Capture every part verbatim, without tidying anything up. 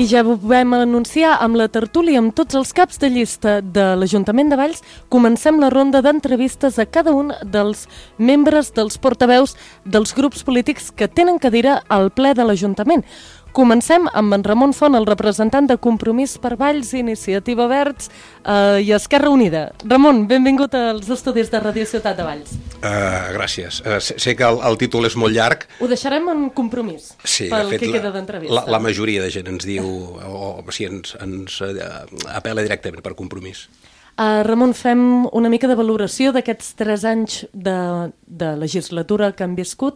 I ja ho vam anunciar amb la tertúlia amb tots els caps de llista de l'Ajuntament de Valls. Comencem la ronda d'entrevistes a cada un dels membres dels portaveus dels grups polítics que tenen cadira al ple de l'Ajuntament. Comencem amb en Ramon Font, el representant de Compromís per Valls, Iniciativa Verds eh, i Esquerra Unida. Ramon, benvingut als estudis de Ràdio Ciutat de Valls. Uh, gràcies. Uh, sé, sé que el, el títol és molt llarg. Ho deixarem en Compromís, sí, pel de fet, que queda d'entrevista. La, la majoria de gent ens diu, o, o sigui, ens, ens uh, apel·la directament per Compromís. Uh, Ramon, fem una mica de valoració d'aquests tres anys de, de legislatura que han viscut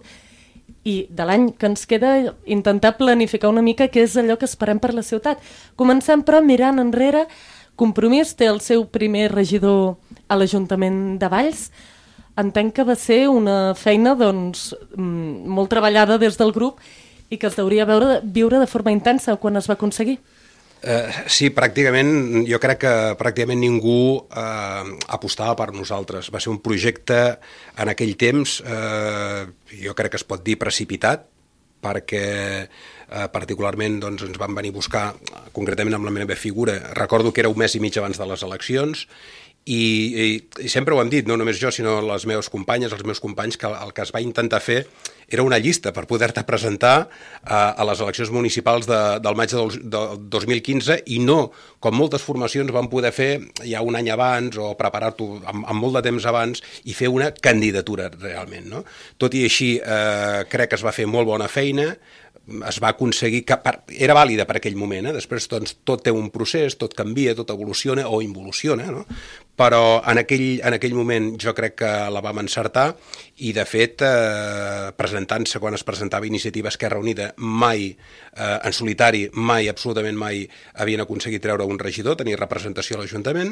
i de l'any que ens queda, intentar planificar una mica què és allò que esperem per la ciutat. Comencem, però, mirant enrere. Compromís té el seu primer regidor a l'Ajuntament de Valls. Entenc que va ser una feina doncs, molt treballada des del grup i que es deuria veure, viure de forma intensa quan es va aconseguir. Uh, sí, pràcticament, jo crec que pràcticament ningú uh, apostava per nosaltres. Va ser un projecte en aquell temps, uh, jo crec que es pot dir precipitat, perquè uh, particularment doncs, ens van venir a buscar, concretament amb la meva figura. Recordo que era un mes i mig abans de les eleccions, i, i, i sempre ho hem dit, no només jo, sinó les meves companyes, els meus companys, que el que es va intentar fer era una llista per poder-te presentar a, a les eleccions municipals de, del maig del de dos mil quinze i no, com moltes formacions van poder fer ja un any abans o preparar-t'ho amb, amb molt de temps abans i fer una candidatura realment, no? Tot i així, eh, crec que es va fer molt bona feina, es va aconseguir, que per, era vàlida per aquell moment, eh? Després doncs, tot té un procés, tot canvia, tot evoluciona o involuciona, no? Però en aquell, en aquell moment jo crec que la vam encertar i de fet eh, presentant-se quan es presentava Iniciativa Esquerra Unida mai eh, en solitari, mai, absolutament mai havien aconseguit treure un regidor, tenir representació a l'Ajuntament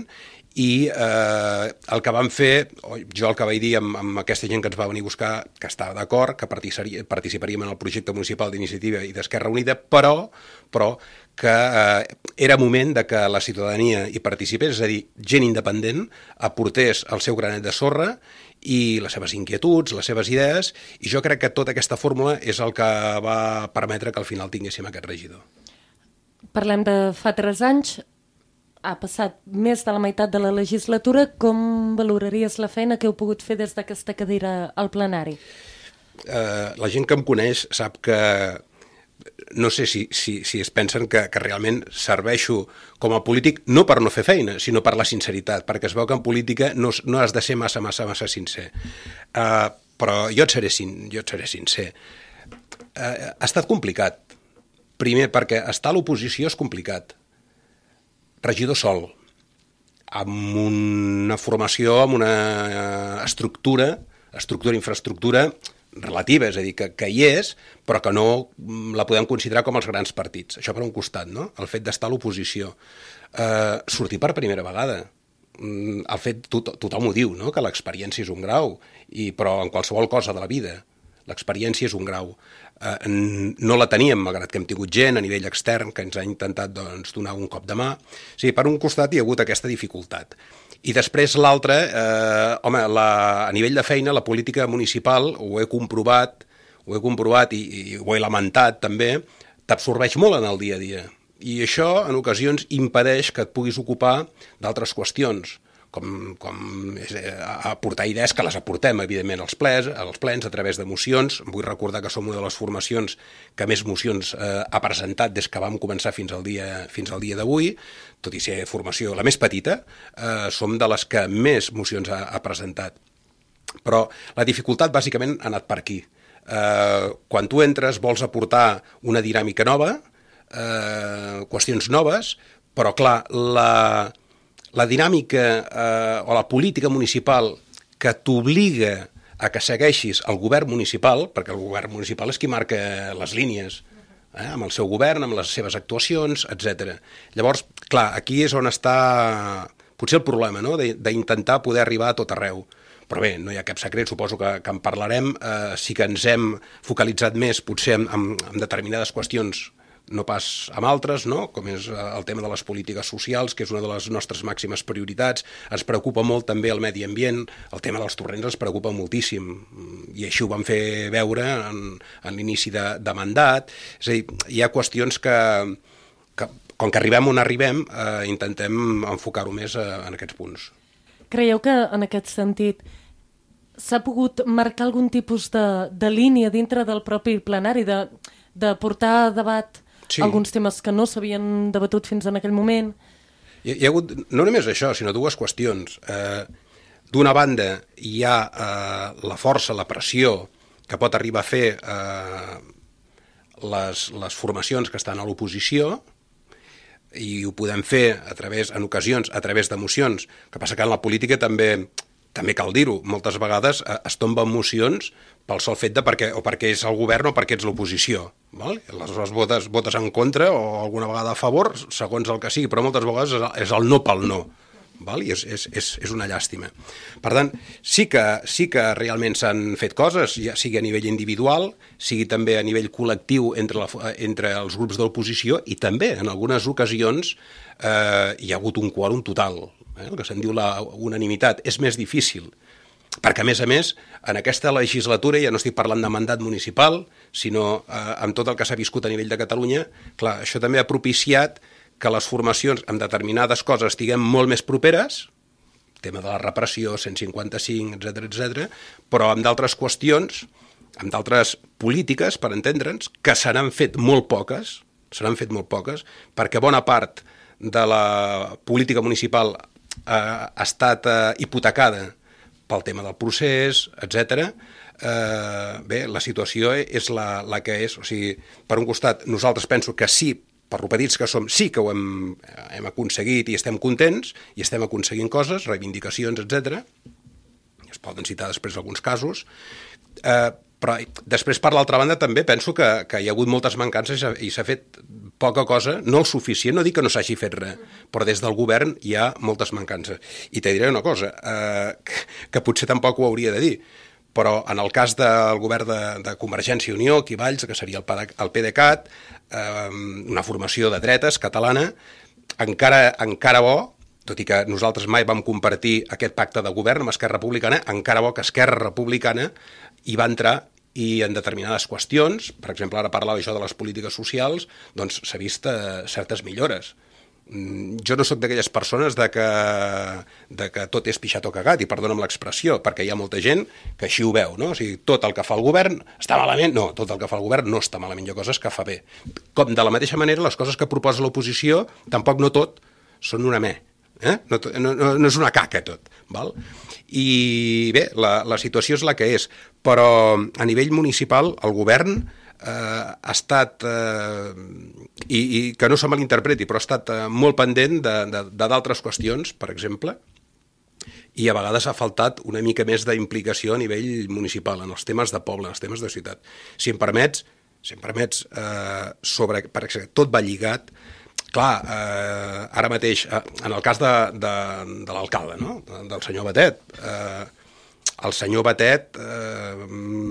i eh, el que vam fer, jo el que vaig dir amb, amb aquesta gent que ens va venir a buscar, que estava d'acord, que participaríem en el projecte municipal d'Iniciativa i d'Esquerra Unida, però, però que eh, era moment de que la ciutadania hi participés, és a dir, gent independent aportés el seu granet de sorra i les seves inquietuds, les seves idees, i jo crec que tota aquesta fórmula és el que va permetre que al final tinguéssim aquest regidor. Parlem de fa tres anys, ha passat més de la meitat de la legislatura. Com valoraries la feina que heu pogut fer des d'aquesta cadira al plenari? Eh, la gent que em coneix sap que no sé si, si, si es pensen que, que realment serveixo com a polític no per no fer feina, sinó per la sinceritat, perquè es veu que en política no, no has de ser massa, massa, massa sincer. Uh, però jo et seré, sin, jo et seré sincer. Uh, ha estat complicat. Primer, perquè estar a l'oposició és complicat. Regidor sol, amb una formació, amb una estructura, estructura, infraestructura relativa, és a dir, que, que hi és, però que no la podem considerar com els grans partits. Això per un costat, no? El fet d'estar a l'oposició. Eh, sortir per primera vegada. El fet, to, tothom ho diu, no? Que l'experiència és un grau, i, però en qualsevol cosa de la vida, l'experiència és un grau. Eh, no la teníem, malgrat que hem tingut gent a nivell extern que ens ha intentat doncs, donar un cop de mà. O sigui, per un costat hi ha hagut aquesta dificultat. I després l'altre, eh, home, la, a nivell de feina, la política municipal, ho he comprovat, ho he comprovat i, i ho he lamentat també, t'absorbeix molt en el dia a dia. I això, en ocasions, impedeix que et puguis ocupar d'altres qüestions, com, com és, aportar idees que les aportem, evidentment, als plens, als plens a través de mocions. Vull recordar que som una de les formacions que més mocions eh, ha presentat des que vam començar fins al dia, fins al dia d'avui, tot i ser formació la més petita, eh, som de les que més mocions ha, ha presentat. Però la dificultat bàsicament ha anat per aquí. Eh, quan tu entres vols aportar una dinàmica nova, eh, qüestions noves, però clar, la... la dinàmica eh, o la política municipal que t'obliga a que segueixis el govern municipal, perquè el govern municipal és qui marca les línies, eh, amb el seu govern, amb les seves actuacions, etcètera. Llavors, clar, aquí és on està potser el problema, no? D'intentar poder arribar a tot arreu. Però bé, no hi ha cap secret, suposo que, que en parlarem. Eh, sí que ens hem focalitzat més potser en, en, en determinades qüestions, no pas amb altres, no? Com és el tema de les polítiques socials, que és una de les nostres màximes prioritats. Ens preocupa molt també el medi ambient, el tema dels torrents ens preocupa moltíssim, i així ho vam fer veure en, en l'inici de, de mandat. És a dir, hi ha qüestions que, que com que arribem on arribem, eh, intentem enfocar-ho més eh, en aquests punts. Creieu que, en aquest sentit, s'ha pogut marcar algun tipus de, de línia dintre del propi plenari, de, de portar a debat sí. alguns temes que no s'havien debatut fins en aquell moment? Hi, hi ha hagut no només això, sinó dues qüestions. Eh, D'una banda, hi ha eh, la força, la pressió que pot arribar a fer eh, les, les formacions que estan a l'oposició, i ho podem fer a través, en ocasions, a través de mocions. El que passa que en la política també, també cal dir-ho, moltes vegades eh, es tomben mocions pel sol fet de perquè, o perquè és el govern o perquè ets l'oposició. Val? Aleshores votes, votes en contra o alguna vegada a favor, segons el que sigui, però moltes vegades és el, és el no pel no. Val? I és, és, és, és una llàstima. Per tant, sí que, sí que realment s'han fet coses, ja sigui a nivell individual, sigui també a nivell col·lectiu entre, la, entre els grups de l'oposició, i també, en algunes ocasions, eh, hi ha hagut un quòrum total, eh? El que se'n diu la unanimitat. És més difícil, perquè, a més a més, en aquesta legislatura, ja no estic parlant de mandat municipal, sinó eh, amb tot el que s'ha viscut a nivell de Catalunya, clar, això també ha propiciat que les formacions amb determinades coses estiguem molt més properes, tema de la repressió, cent cinquanta-cinc, etcètera, etcètera, però amb d'altres qüestions, amb d'altres polítiques, per entendre'ns, que se n'han fet molt poques, se n'han fet molt poques, perquè bona part de la política municipal eh, ha estat eh, hipotecada pel tema del procés, etcètera. Eh, bé, la situació és la, la que és. O sigui, per un costat, nosaltres penso que sí, per lo petits que som, sí que ho hem, hem aconseguit i estem contents, i estem aconseguint coses, reivindicacions, etcètera. Es poden citar després alguns casos. Eh, però després, per l'altra banda, també penso que, que hi ha hagut moltes mancances i s'ha fet poca cosa, no el suficient, no dic que no s'hagi fet res, però des del govern hi ha moltes mancances. I te diré una cosa, eh, que, que potser tampoc ho hauria de dir, però en el cas del govern de, de Convergència i Unió, aquí Valls, que seria el, el PDeCAT, eh, una formació de dretes catalana, encara, encara bo, tot i que nosaltres mai vam compartir aquest pacte de govern amb Esquerra Republicana, encara bo que Esquerra Republicana hi va entrar i en determinades qüestions, per exemple, ara parlava això de les polítiques socials, doncs s'ha vist eh, certes millores. Jo no sóc d'aquelles persones de que, de que tot és pixat o cagat, i perdona'm l'expressió, perquè hi ha molta gent que així ho veu, no? O sigui, tot el que fa el govern està malament. No, tot el que fa el govern no està malament, hi ha coses que fa bé. Com de la mateixa manera, les coses que proposa l'oposició, tampoc no tot són una me, eh? no, no, no, no és una caca tot, val? I bé, la, la situació és la que és, però a nivell municipal el govern eh, ha estat, eh, i, i que no se malinterpreti, però ha estat eh, molt pendent d'altres qüestions, per exemple, i a vegades ha faltat una mica més d'implicació a nivell municipal, en els temes de poble, en els temes de ciutat. Si em permets, si em permets eh, sobre, per exemple, tot va lligat. Clar, eh, ara mateix, eh, en el cas de, de, de l'alcalde, no? del senyor Batet, eh, el senyor Batet, eh,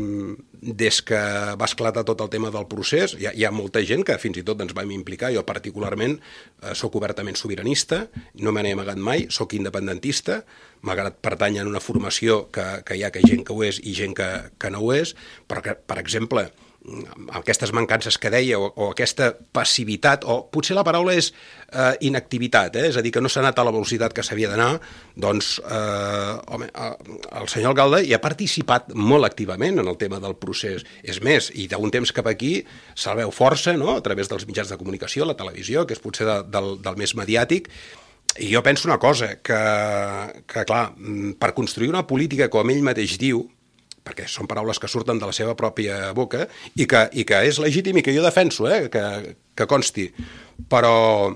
des que va esclatar tot el tema del procés, hi ha, hi ha molta gent que fins i tot ens vam implicar, jo particularment eh, soc obertament sobiranista, no me n'he amagat mai, soc independentista, malgrat pertany a una formació que, que hi ha que gent que ho és i gent que, que no ho és, però que, per exemple, aquestes mancances que deia, o, o aquesta passivitat, o potser la paraula és eh, inactivitat, eh? És a dir, que no s'ha anat a la velocitat que s'havia d'anar, doncs, eh, home, eh, el senyor alcalde hi ha participat molt activament en el tema del procés. És més, i d'un temps cap aquí se'l veu força, no?, a través dels mitjans de comunicació, la televisió, que és potser de, del, del més mediàtic, i jo penso una cosa, que, que clar, per construir una política, com ell mateix diu, perquè són paraules que surten de la seva pròpia boca i que, i que és legítim i que jo defenso, eh, que, que consti. Però,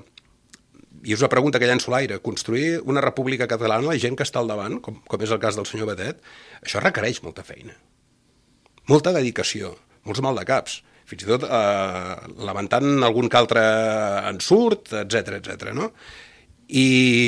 i és una pregunta que llenço a l'aire, construir una república catalana, la gent que està al davant, com, com és el cas del senyor Batet, això requereix molta feina, molta dedicació, molts maldecaps, fins i tot eh, lamentant algun que altre ensurt, etcètera, etcètera, no? I,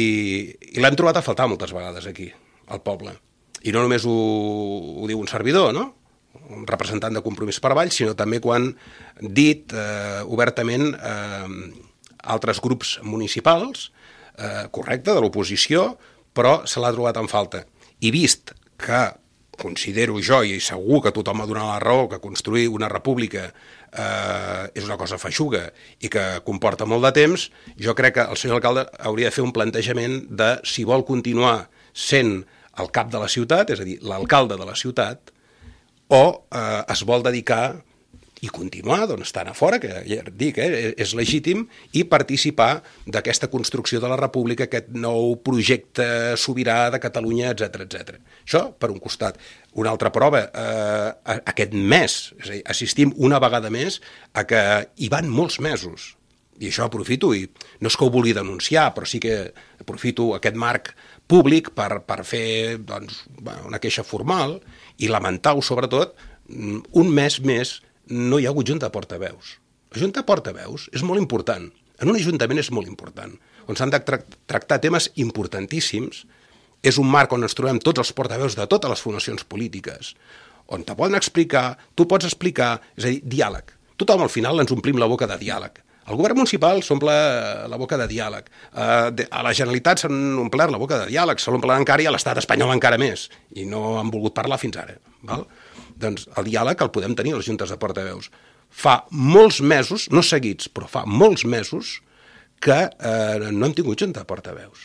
i l'hem trobat a faltar moltes vegades aquí, al poble. I no només ho, ho diu un servidor, no?, un representant de Compromís per Valls, sinó també quan dit eh, obertament eh, altres grups municipals, eh, correcte, de l'oposició, però se l'ha trobat en falta. I vist que considero jo, i segur que tothom ha donat la raó, que construir una república eh, és una cosa feixuga i que comporta molt de temps, jo crec que el senyor alcalde hauria de fer un plantejament de si vol continuar sent el cap de la ciutat, és a dir, l'alcalde de la ciutat, o eh, es vol dedicar i continuar doncs, estant a fora, que ja dic, eh, és legítim, i participar d'aquesta construcció de la república, aquest nou projecte sobirà de Catalunya, etcètera, etcètera. Això, per un costat. Una altra prova, eh, aquest mes, és a dir, assistim una vegada més a que hi van molts mesos. I això aprofito, i no és que ho vulgui denunciar, però sí que aprofito aquest marc públic per, per fer doncs, una queixa formal i lamentar-ho, sobretot, un mes més no hi ha hagut junta de portaveus. La junta de portaveus és molt important. En un ajuntament és molt important. On s'han de tra tractar temes importantíssims. És un marc on ens trobem tots els portaveus de totes les formacions polítiques, on te poden explicar, tu pots explicar, és a dir, diàleg. Tothom al final ens omplim la boca de diàleg. El govern municipal s'omple la boca de diàleg. A la Generalitat s'han omplert la boca de diàleg, se l'omplen encara i a l'estat espanyol encara més. I no han volgut parlar fins ara. Val? Doncs el diàleg el podem tenir a les juntes de portaveus. Fa molts mesos, no seguits, però fa molts mesos que eh, no hem tingut junta de portaveus.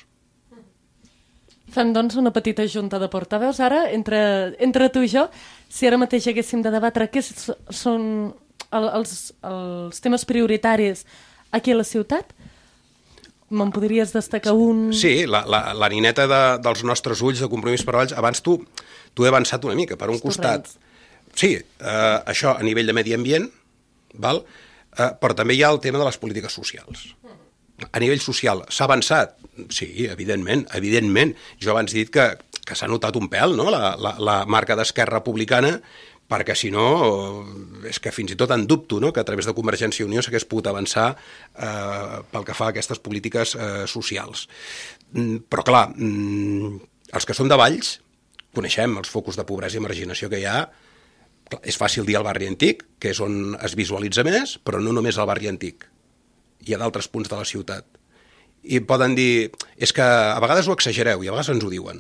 Fem, doncs, una petita junta de portaveus ara, entre, entre tu i jo. Si ara mateix haguéssim de debatre què són el, els, els temes prioritaris aquí a la ciutat, me'n podries destacar un... Sí, la, la, la nineta de, dels nostres ulls de Compromís per Valls, abans tu, tu he avançat una mica, per un costat... Sí, eh, això a nivell de medi ambient, val? Eh, però també hi ha el tema de les polítiques socials. A nivell social, s'ha avançat? Sí, evidentment, evidentment. Jo abans he dit que, que s'ha notat un pèl, no?, la, la, la marca d'Esquerra Republicana, perquè si no, és que fins i tot en dubto, no?, que a través de Convergència i Unió s'hagués pogut avançar eh, pel que fa a aquestes polítiques eh, socials. Mm, però clar, mm, els que són de Valls, coneixem els focus de pobresa i marginació que hi ha. És fàcil dir el barri antic, que és on es visualitza més, però no només el barri antic. Hi ha d'altres punts de la ciutat. I poden dir, és que a vegades ho exagereu, i a vegades ens ho diuen,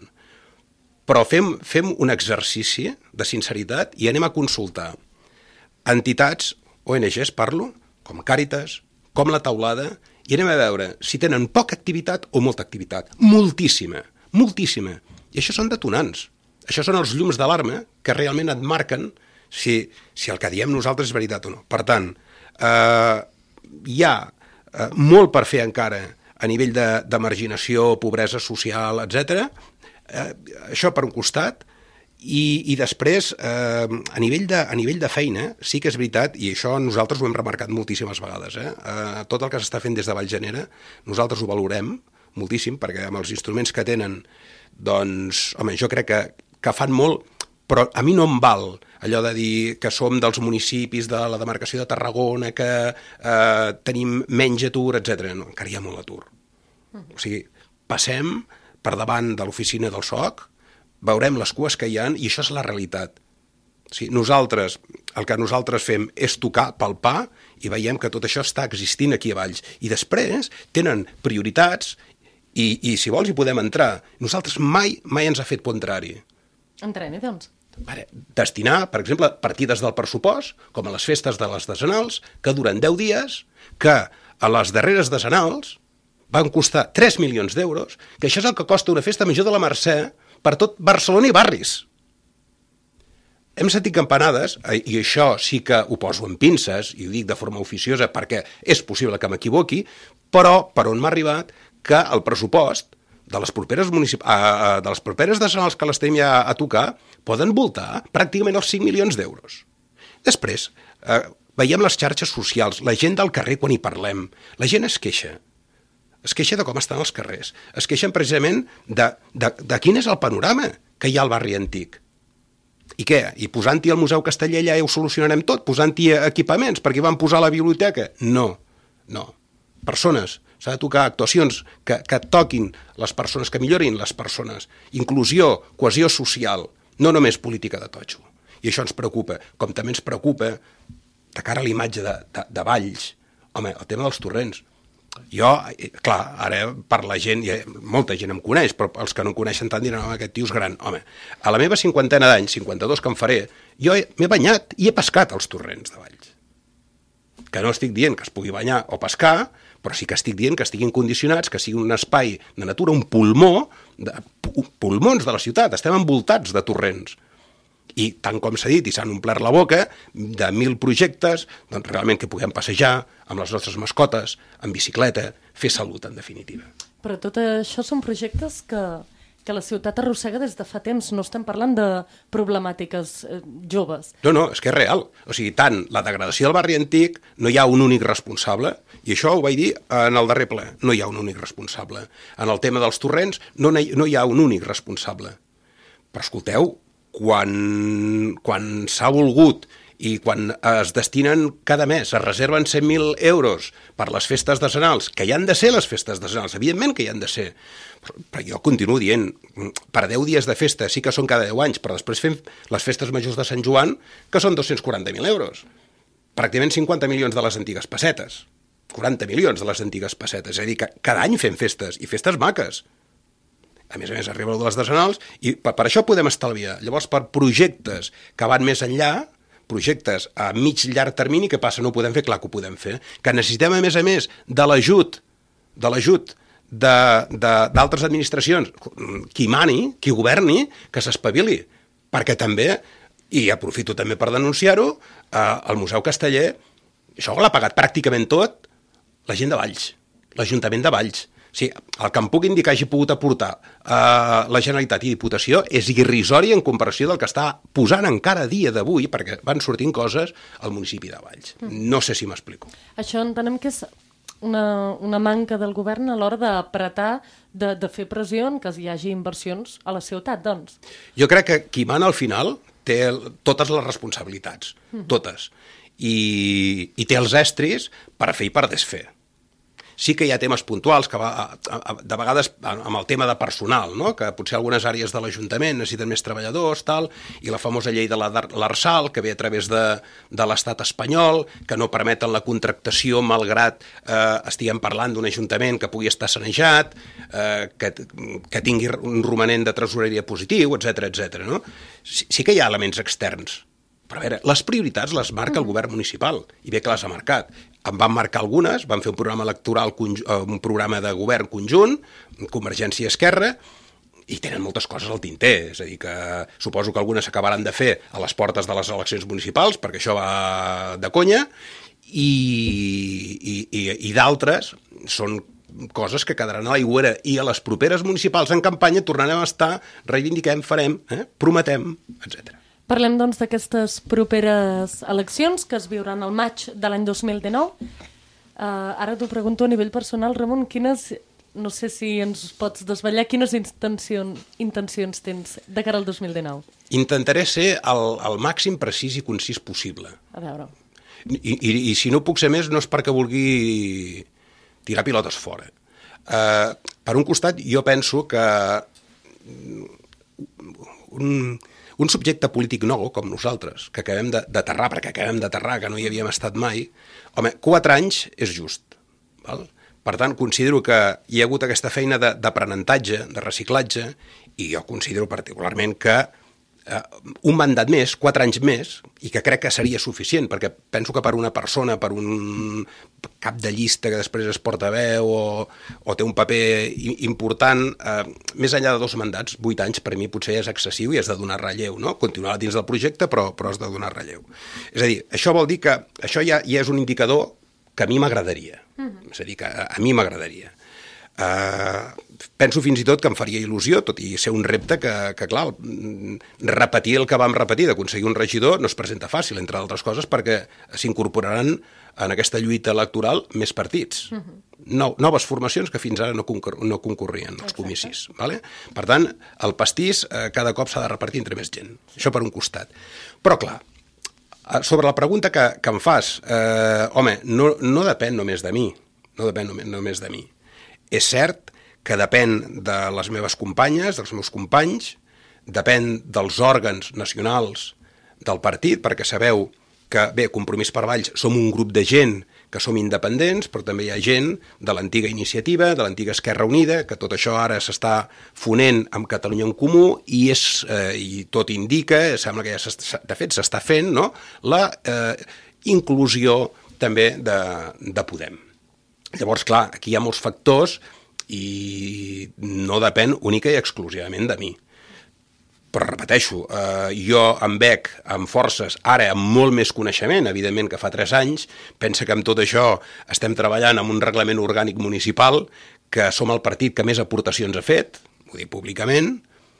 però fem, fem un exercici de sinceritat i anem a consultar entitats, O N Ges, parlo, com Càritas, com La Taulada, i anem a veure si tenen poca activitat o molta activitat. Moltíssima, moltíssima. I això són detonants. Això són els llums d'alarma que realment et marquen si, si el que diem nosaltres és veritat o no. Per tant, eh, hi ha eh, molt per fer encara a nivell de, de marginació, pobresa social, etcètera. Eh, això per un costat. I, i després, eh, a, nivell de, a nivell de feina, sí que és veritat, i això nosaltres ho hem remarcat moltíssimes vegades, eh? Eh, tot el que s'està fent des de Vallgenera, nosaltres ho valorem moltíssim, perquè amb els instruments que tenen, doncs, home, jo crec que, que fan molt, però a mi no em val allò de dir que som dels municipis de la demarcació de Tarragona, que eh, tenim menys atur, etcètera. No, encara hi ha molt atur. O sigui, passem per davant de l'oficina del S O C, veurem les cues que hi ha i això és la realitat. O sigui, nosaltres, el que nosaltres fem és tocar, palpar, i veiem que tot això està existint aquí a Valls. I després tenen prioritats i, i si vols hi podem entrar. Nosaltres mai, mai ens ha fet contrari. Entreni, doncs. Vale. Destinar, per exemple, partides del pressupost, com a les festes de les decenals, que duren deu dies, que a les darreres decenals van costar tres milions d'euros, que això és el que costa una festa major de la Mercè per tot Barcelona i barris. Hem sentit campanades, i això sí que ho poso en pinces, i ho dic de forma oficiosa perquè és possible que m'equivoqui, però per on m'ha arribat que el pressupost de les properes, municip... uh, de les properes decenals que les tenim ja a tocar poden voltar pràcticament els cinc milions d'euros. Després, uh, veiem les xarxes socials, la gent del carrer quan hi parlem, la gent es queixa. Es queixa de com estan els carrers. Es queixen precisament de, de, de quin és el panorama que hi ha al barri antic. I què? I posant-hi el Museu Casteller allà ho solucionarem tot? Posant-hi equipaments perquè van posar la biblioteca? No, no. Persones. S'ha de tocar actuacions que, que toquin les persones, que millorin les persones. Inclusió, cohesió social, no només política de totxo. I això ens preocupa, com també ens preocupa, de cara a la imatge de, de, de Valls, home, el tema dels torrents. Jo, clar, ara per la gent, molta gent em coneix, però els que no em coneixen tant diran, home, aquest tio és gran. Home, a la meva cinquantena d'anys, cinquanta-dos que em faré, jo m'he banyat i he pescat als torrents de Valls. Que no estic dient que es pugui banyar o pescar, però sí que estic dient que estiguin condicionats, que sigui un espai de natura, un pulmó, de, pulmons de la ciutat, estem envoltats de torrents. I tant com s'ha dit, i s'han omplert la boca de mil projectes, doncs realment que puguem passejar amb les nostres mascotes, en bicicleta, fer salut, en definitiva. Però tot això són projectes que, que la ciutat arrossega des de fa temps. No estem parlant de problemàtiques eh, joves. No, no, és que és real. O sigui, tant la degradació del barri antic, no hi ha un únic responsable, i això ho vaig dir en el darrer ple, no hi ha un únic responsable. En el tema dels torrents, no, no hi ha un únic responsable. Però escolteu, quan, quan s'ha volgut i quan es destinen cada mes, es reserven cent mil euros per les festes decenals, que hi han de ser les festes decenals, evidentment que hi han de ser, però, però jo continuo dient, per deu dies de festa sí que són cada deu anys, però després fem les festes majors de Sant Joan, que són dos-cents quaranta mil euros, pràcticament cinquanta milions de les antigues pessetes, quaranta milions de les antigues pessetes, és a dir, que cada any fem festes, i festes maques. A més a més, arriba de les decenals, i per, per això podem estalviar. Llavors, per projectes que van més enllà, projectes a mig llarg termini, que passa? No ho podem fer? Clar que ho podem fer. Que necessitem, a més a més, de l'ajut, de l'ajut d'altres administracions, qui mani, qui governi, que s'espavili. Perquè també, i aprofito també per denunciar-ho, eh, el Museu Casteller, això l'ha pagat pràcticament tot la gent de Valls, l'Ajuntament de Valls. Sí, el que em puc indicar hagi pogut aportar eh, la Generalitat i Diputació és irrisori en comparació del que està posant encara a dia d'avui, perquè van sortint coses al municipi de Valls. No sé si m'explico. Això entenem que és una, una manca del govern a l'hora d'apretar, de, de fer pressió en que hi hagi inversions a la ciutat, doncs. Jo crec que qui mana al final té totes les responsabilitats, mm. totes, i, i té els estris per fer i per desfer. Sí que hi ha temes puntuals, que va, a, a, de vegades amb el tema de personal, no? Que potser algunes àrees de l'Ajuntament necessiten més treballadors, tal, i la famosa llei de l'Arsal, que ve a través de, de l'estat espanyol, que no permeten la contractació malgrat eh, estiguem parlant d'un ajuntament que pugui estar sanejat, eh, que, que tingui un romanent de tresoreria positiu, etcètera, etcètera, no? Sí, sí que hi ha elements externs, però a veure, les prioritats les marca el govern municipal, i bé que les ha marcat. En van marcar algunes, van fer un programa electoral, un programa de govern conjunt, Convergència i Esquerra, i tenen moltes coses al tinter, és a dir, que suposo que algunes s'acabaran de fer a les portes de les eleccions municipals, perquè això va de conya, i, i, i, i d'altres són coses que quedaran a l'aigüera, i a les properes municipals en campanya tornarem a estar, reivindiquem, farem, eh? prometem, etcètera. Parlem, doncs, d'aquestes properes eleccions que es viuran al maig de l'any dos mil dinou. Uh, ara t'ho pregunto a nivell personal, Ramon, quines, no sé si ens pots desvetllar, quines intencions, intencions tens de cara al dos mil dinou? Intentaré ser el, el màxim precís i concís possible. A veure. I, i, i si no puc ser més, no és perquè vulgui tirar pilotes fora. Uh, per un costat, jo penso que un... un subjecte polític nou, com nosaltres, que acabem d'aterrar, perquè acabem d'aterrar, que no hi havíem estat mai, home, quatre anys és just. Val? Per tant, considero que hi ha hagut aquesta feina d'aprenentatge, de reciclatge, i jo considero particularment que eh, un mandat més, quatre anys més, i que crec que seria suficient, perquè penso que per una persona, per un cap de llista que després es porta veu o, o té un paper important, eh, més enllà de dos mandats, vuit anys per mi potser és excessiu i has de donar relleu, no? Continuar dins del projecte, però, però has de donar relleu. És a dir, això vol dir que això ja, ja és un indicador que a mi m'agradaria. Uh-huh. És a dir, que a, a mi m'agradaria. Uh, penso fins i tot que em faria il·lusió, tot i ser un repte que, que clar, repetir el que vam repetir d'aconseguir un regidor no es presenta fàcil, entre altres coses, perquè s'incorporaran en aquesta lluita electoral més partits. Uh-huh. No, noves formacions que fins ara no, concor no concorrien als comicis. Vale? Per tant, el pastís eh, cada cop s'ha de repartir entre més gent. Això per un costat. Però clar, sobre la pregunta que, que em fas, eh, home, no, no depèn només de mi, no depèn només, només de mi. És cert que depèn de les meves companyes, dels meus companys, depèn dels òrgans nacionals del partit, perquè sabeu que, bé, Compromís per Valls som un grup de gent que som independents, però també hi ha gent de l'antiga Iniciativa, de l'antiga Esquerra Unida, que tot això ara s'està fonent amb Catalunya en Comú i, és, eh, i tot indica, sembla que ja de fet s'està fent, no?, la eh, inclusió també de, de Podem. Llavors, clar, aquí hi ha molts factors i no depèn única i exclusivament de mi. Però repeteixo, eh, jo em veig amb forces, ara amb molt més coneixement, evidentment que fa tres anys, pensa que amb tot això estem treballant amb un reglament orgànic municipal, que som el partit que més aportacions ha fet, ho dic públicament,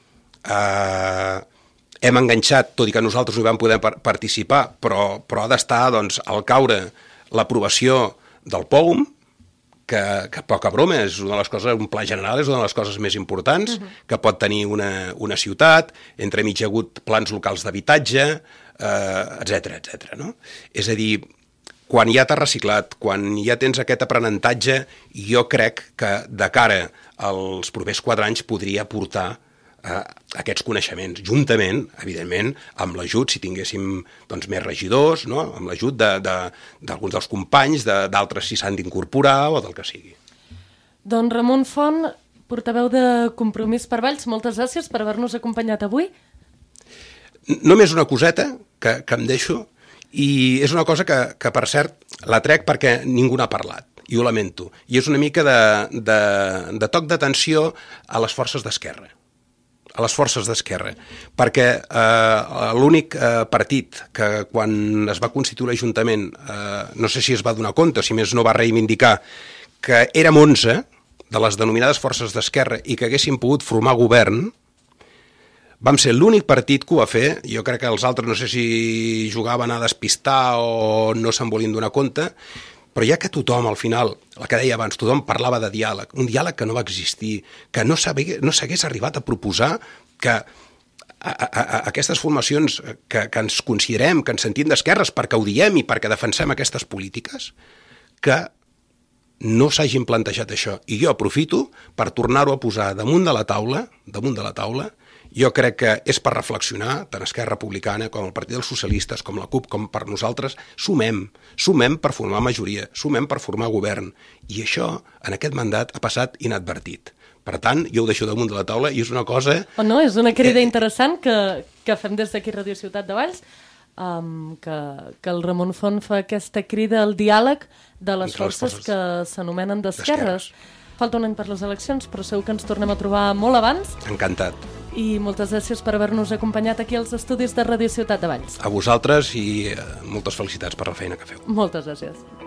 eh, hem enganxat, tot i que nosaltres no hi vam poder participar, però, però ha d'estar doncs, al caure l'aprovació del P O U M, que, que poca broma, és una de les coses, un pla general és una de les coses més importants uh-huh. que pot tenir una, una ciutat, entremig hi ha hagut plans locals d'habitatge, eh, etcètera, etcètera, no? És a dir, quan ja t'has reciclat, quan ja tens aquest aprenentatge, jo crec que de cara als propers quatre anys podria portar eh, aquests coneixements, juntament, evidentment, amb l'ajut, si tinguéssim doncs, més regidors, no? Amb l'ajut d'alguns de, dels companys, d'altres si s'han d'incorporar o del que sigui. Doncs Ramon Font, portaveu de Compromís per Valls, moltes gràcies per haver-nos acompanyat avui. Només una coseta que, que em deixo, i és una cosa que, que per cert, la trec perquè ningú n'ha parlat, i ho lamento, i és una mica de, de, de toc d'atenció a les forces d'esquerra. a les forces d'esquerra, perquè eh, l'únic eh, partit que quan es va constituir l'Ajuntament, eh, no sé si es va donar compte, si més no va reivindicar, que érem onze de les denominades forces d'esquerra i que haguessin pogut formar govern, vam ser l'únic partit que ho va fer. Jo crec que els altres no sé si jugaven a despistar o no se'n volien donar compte, però ja que tothom, al final, el que deia abans, tothom parlava de diàleg, un diàleg que no va existir, que no s'hagués arribat a proposar que a, a, a aquestes formacions que, que ens considerem, que ens sentim d'esquerres perquè ho diem i perquè defensem aquestes polítiques, que no s'hagin plantejat això. I jo aprofito per tornar-ho a posar damunt de la taula, damunt de la taula. Jo crec que és per reflexionar, tant Esquerra Republicana com el Partit dels Socialistes, com la CUP, com per nosaltres, sumem, sumem per formar majoria, sumem per formar govern. I això, en aquest mandat, ha passat inadvertit. Per tant, jo ho deixo damunt de la taula i és una cosa... O no, és una crida eh... interessant que, que fem des d'aquí Ràdio Ciutat de Valls, um, que, que el Ramon Font fa aquesta crida al diàleg de les forces, forces que s'anomenen d'esquerres. Falta un any per les eleccions, però segur que ens tornem a trobar molt abans. Encantat. I moltes gràcies per haver-nos acompanyat aquí als estudis de Ràdio Ciutat de Valls. A vosaltres i moltes felicitats per la feina que feu. Moltes gràcies.